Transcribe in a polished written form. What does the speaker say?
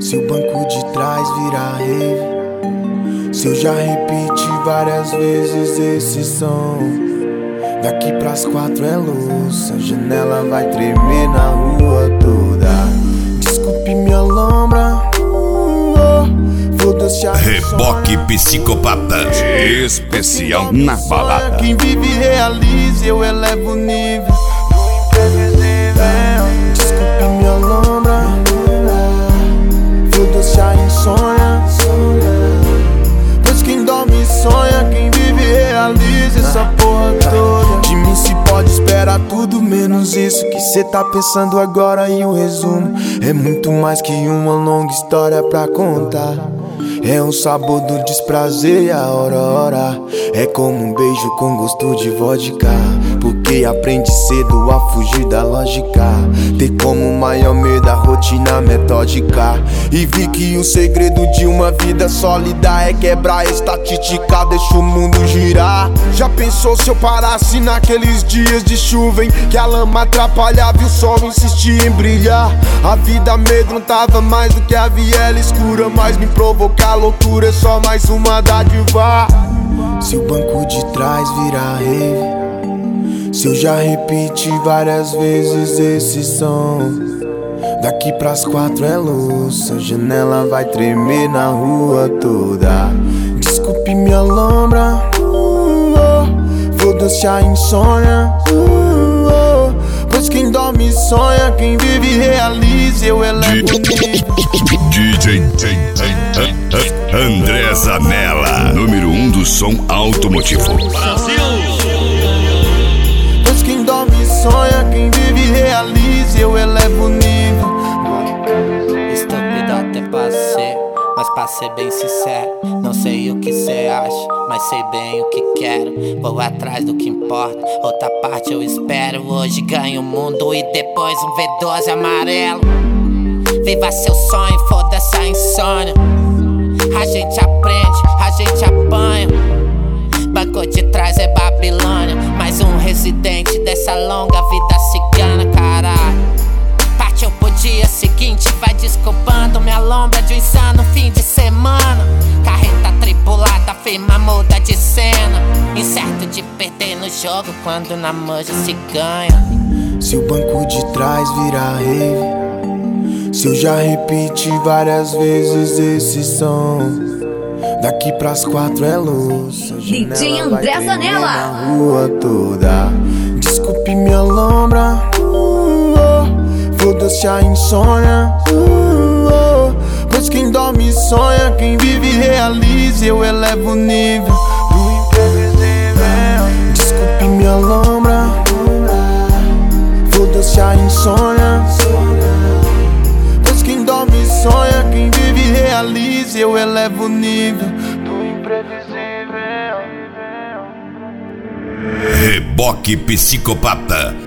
Se o banco de trás virar rave, se eu já repeti várias vezes esse som, daqui pras 4 é luz, a janela vai tremer na rua toda. Desculpe minha lombra, foda-se a Reboque Psicopata especial na balada. Quem vive realiza, eu elevo o nível do imprevisível. Desculpe minha lombra, foda-se a insônia, pois quem dorme sonha, quem vive realiza essa porra toda. De mim se pode esperar tudo menos isso que cê tá pensando agora. E o resumo é muito mais que uma longa história pra contar. É o sabor do desprazer e a hora. É como um beijo com gosto de vodka, porque aprende cedo a fugir da lógica. Ter como maior medo a rotina metódica. E vi que o segredo de uma vida sólida é quebrar a estatística, deixa o mundo girar. Já pensou se eu parasse naqueles dias de chuva em que a lama atrapalhava e o sol insistia em brilhar? A vida amedrontava mais do que a viela escura, mas me provocar loucura é só mais uma dádiva. Se o banco de trás virar rave, se eu já repeti várias vezes esse som, daqui pras 4 é luz, a janela vai tremer na rua toda. Desculpe minha lombra, foda-se a insônia, pois quem dorme sonha, quem vive realiza, eu elevo o nível. DJ André Zanella, número 1 do som automotivo. Brasil! Pois quem dorme sonha, quem vive realiza, eu elevo o nível. Estúpido até passei, mas pra ser bem sincero, não sei o que cê acha, mas sei bem o que quero. Vou atrás do que importa, outra parte eu espero. Hoje ganho o mundo e depois um V12 amarelo. Viva seu sonho, foda-se a insônia. A gente aprende, a gente apanha. Banco de trás é Babilônia, mais um residente dessa longa vida cigana, caralho. Partiu pro dia seguinte, vai desculpando minha lombra de um insano fim de semana. Carreta tripulada, firma muda de cena. Incerto de perder no jogo quando na manja se ganha. Se o banco de trás virar rave, se eu já repeti várias vezes esse som, daqui pras 4 é luz, a DJ janela vai André tremer Zanella na rua toda. Desculpe minha lombra, foda-se a insônia, pois quem dorme sonha, quem vive realiza, eu elevo o nível do imprevisível. Desculpe minha lombra, foda-se a insônia, pois quem dorme sonha, quem vive realiza, eu elevo o nível do imprevisível. Reboque Psicopata